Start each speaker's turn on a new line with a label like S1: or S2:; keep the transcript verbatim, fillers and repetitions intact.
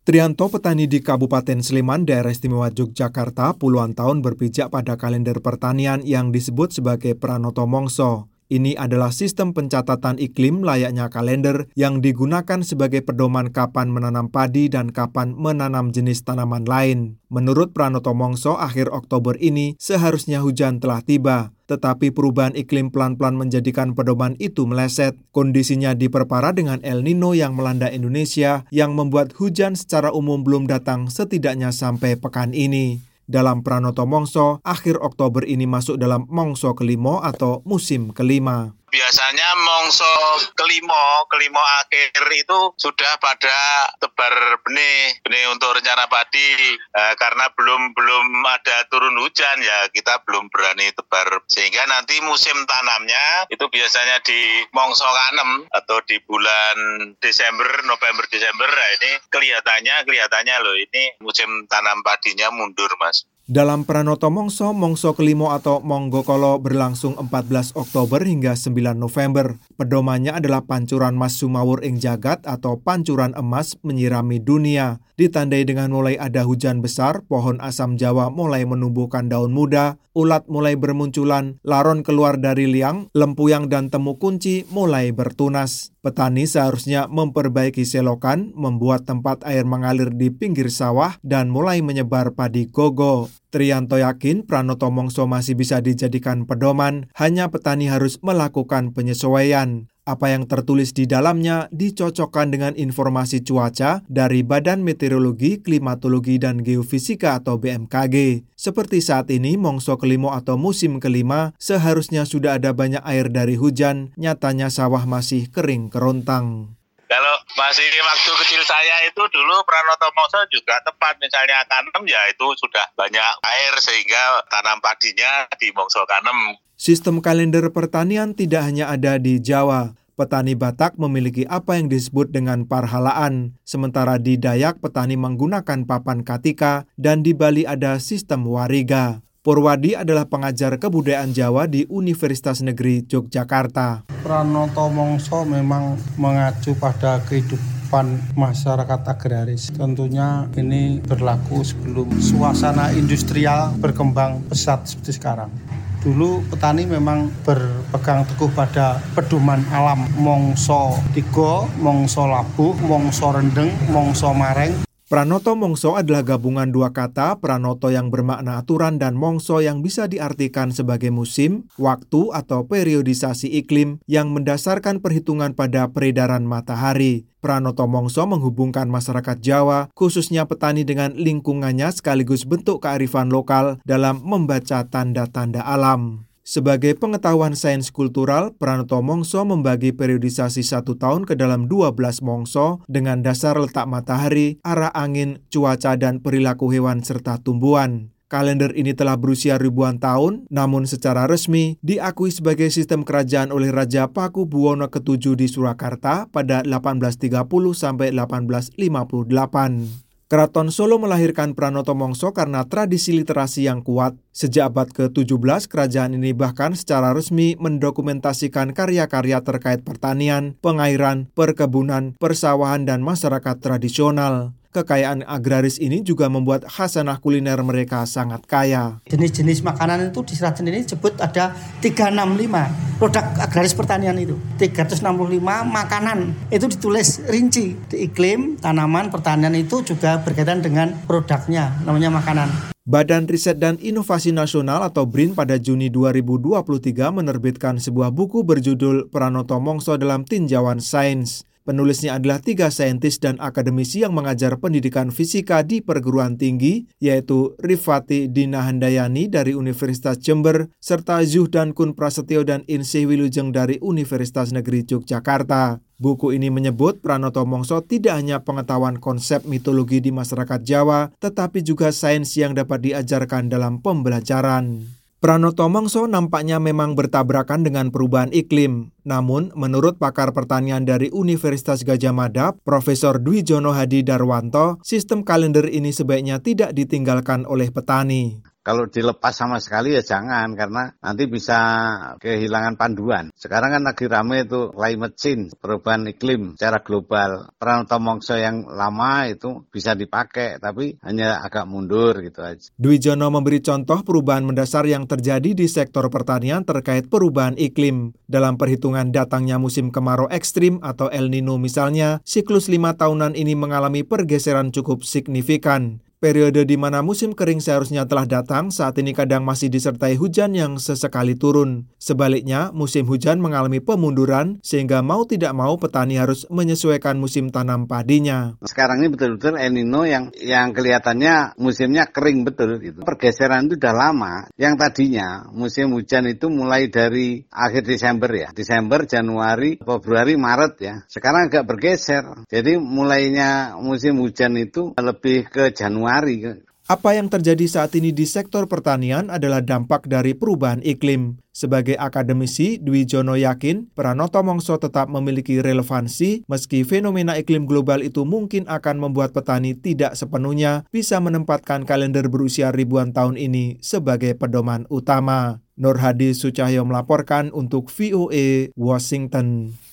S1: Trianto, petani di Kabupaten Sleman, Daerah Istimewa Yogyakarta, puluhan tahun berpijak pada kalender pertanian yang disebut sebagai Pranoto Mongso. Ini adalah sistem pencatatan iklim layaknya kalender yang digunakan sebagai pedoman kapan menanam padi dan kapan menanam jenis tanaman lain. Menurut Pranoto Mongso, akhir Oktober ini seharusnya hujan telah tiba. Tetapi perubahan iklim pelan-pelan menjadikan pedoman itu meleset. Kondisinya diperparah dengan El Nino yang melanda Indonesia yang membuat hujan secara umum belum datang setidaknya sampai pekan ini. Dalam Pranoto Mongso, akhir Oktober ini masuk dalam Mongso kelima atau musim kelima.
S2: Biasanya mongso kelima, kelima akhir itu sudah pada tebar benih, benih untuk rencana padi. Eh, karena belum belum ada turun hujan ya kita belum berani tebar. Sehingga nanti musim tanamnya itu biasanya di mongso kanem atau di bulan Desember, November, Desember. Nah ini kelihatannya kelihatannya loh ini musim tanam padinya mundur, Mas.
S1: Dalam Pranoto Mongso, Mongso kelima atau Monggokolo berlangsung empat belas Oktober hingga sembilan November. Pedomannya adalah pancuran mas sumawur ing jagat atau pancuran emas menyirami dunia. Ditandai dengan mulai ada hujan besar, pohon asam Jawa mulai menumbuhkan daun muda, ulat mulai bermunculan, laron keluar dari liang, lempuyang dan temu kunci mulai bertunas. Petani seharusnya memperbaiki selokan, membuat tempat air mengalir di pinggir sawah, dan mulai menyebar padi gogo. Trianto yakin Pranoto Mongso masih bisa dijadikan pedoman, hanya petani harus melakukan penyesuaian. Apa yang tertulis di dalamnya dicocokkan dengan informasi cuaca dari Badan Meteorologi, Klimatologi, dan Geofisika atau B M K G. Seperti saat ini, Mongso kelima atau musim kelima, seharusnya sudah ada banyak air dari hujan, nyatanya sawah masih kering kerontang.
S2: Kalau masih waktu kecil saya itu dulu Pranoto Mongso juga tepat, misalnya kanem ya itu sudah banyak air sehingga tanam padinya di Mongso kanem.
S1: Sistem kalender pertanian tidak hanya ada di Jawa. Petani Batak memiliki apa yang disebut dengan parhalaan. Sementara di Dayak petani menggunakan papan katika dan di Bali ada sistem wariga. Purwadi adalah pengajar kebudayaan Jawa di Universitas Negeri Yogyakarta.
S3: Pranoto Mongso memang mengacu pada kehidupan masyarakat agraris. Tentunya ini berlaku sebelum suasana industrial berkembang pesat seperti sekarang. Dulu petani memang berpegang teguh pada pedoman alam Mongso tiga, Mongso labuh, Mongso rendeng, Mongso mareng.
S1: Pranoto Mongso adalah gabungan dua kata, pranoto yang bermakna aturan dan mongso yang bisa diartikan sebagai musim, waktu atau periodisasi iklim yang mendasarkan perhitungan pada peredaran matahari. Pranoto Mongso menghubungkan masyarakat Jawa, khususnya petani dengan lingkungannya sekaligus bentuk kearifan lokal dalam membaca tanda-tanda alam. Sebagai pengetahuan sains kultural, Pranoto Mongso membagi periodisasi satu tahun ke dalam dua belas mongso dengan dasar letak matahari, arah angin, cuaca, dan perilaku hewan serta tumbuhan. Kalender ini telah berusia ribuan tahun, namun secara resmi diakui sebagai sistem kerajaan oleh Raja Pakubuwono ketujuh di Surakarta pada delapan belas tiga puluh sampai delapan belas lima puluh delapan. Keraton Solo melahirkan Pranoto Mongso karena tradisi literasi yang kuat. Sejak abad ke tujuh belas, kerajaan ini bahkan secara resmi mendokumentasikan karya-karya terkait pertanian, pengairan, perkebunan, persawahan, dan masyarakat tradisional. Kekayaan agraris ini juga membuat khasanah kuliner mereka sangat kaya.
S4: Jenis-jenis makanan itu di Serat sendiri disebut ada tiga ratus enam puluh lima produk agraris pertanian itu. tiga ratus enam puluh lima makanan itu ditulis rinci. Di iklim, tanaman, pertanian itu juga berkaitan dengan produknya, namanya makanan.
S1: Badan Riset dan Inovasi Nasional atau B R I N pada Juni dua ribu dua puluh tiga menerbitkan sebuah buku berjudul Pranoto Mongso dalam Tinjauan Sains. Penulisnya adalah tiga saintis dan akademisi yang mengajar pendidikan fisika di perguruan tinggi, yaitu Rifati Dina Handayani dari Universitas Jember, serta Zuhdan Kun Prasetyo dan Insih Wilujeng dari Universitas Negeri Yogyakarta. Buku ini menyebut Pranoto Mongso tidak hanya pengetahuan konsep mitologi di masyarakat Jawa, tetapi juga sains yang dapat diajarkan dalam pembelajaran. Pranoto Mongso nampaknya memang bertabrakan dengan perubahan iklim. Namun, menurut pakar pertanian dari Universitas Gadjah Mada, Profesor Dwijono Hadi Darwanto, sistem kalender ini sebaiknya tidak ditinggalkan oleh petani.
S5: Kalau dilepas sama sekali ya jangan, karena nanti bisa kehilangan panduan. Sekarang kan lagi rame itu climate change, perubahan iklim secara global. Pranoto Mongso yang lama itu bisa dipakai, tapi hanya agak mundur gitu aja.
S1: Dwi Jono memberi contoh perubahan mendasar yang terjadi di sektor pertanian terkait perubahan iklim. Dalam perhitungan datangnya musim kemarau ekstrim atau El Nino misalnya, siklus lima tahunan ini mengalami pergeseran cukup signifikan. Periode di mana musim kering seharusnya telah datang, saat ini kadang masih disertai hujan yang sesekali turun. Sebaliknya, musim hujan mengalami pemunduran, sehingga mau tidak mau petani harus menyesuaikan musim tanam padinya.
S5: Sekarang ini betul-betul El Nino yang yang kelihatannya musimnya kering betul. Gitu. Pergeseran itu udah lama. Yang tadinya musim hujan itu mulai dari akhir Desember ya. Desember, Januari, Februari, Maret ya. Sekarang agak bergeser. Jadi mulainya musim hujan itu lebih ke Januari.
S1: Apa yang terjadi saat ini di sektor pertanian adalah dampak dari perubahan iklim. Sebagai akademisi, Dwi Jono yakin Pranoto Mongso tetap memiliki relevansi meski fenomena iklim global itu mungkin akan membuat petani tidak sepenuhnya bisa menempatkan kalender berusia ribuan tahun ini sebagai pedoman utama. Nur Hadi Sucahyo melaporkan untuk V O A Washington.